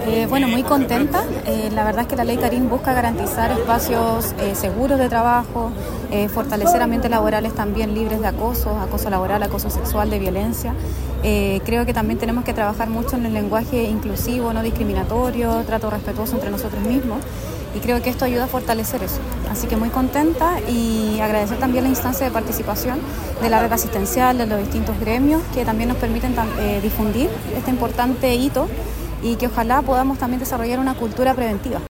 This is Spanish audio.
Bueno, muy contenta. La verdad es que la Ley Carín busca garantizar espacios seguros de trabajo, fortalecer ambientes laborales también libres de acoso laboral, acoso sexual, de violencia. Creo que también tenemos que trabajar mucho en el lenguaje inclusivo, no discriminatorio, trato respetuoso entre nosotros mismos. Y creo que esto ayuda a fortalecer eso. Así que muy contenta y agradecer también la instancia de participación de la red asistencial, de los distintos gremios que también nos permiten difundir este importante hito y que ojalá podamos también desarrollar una cultura preventiva.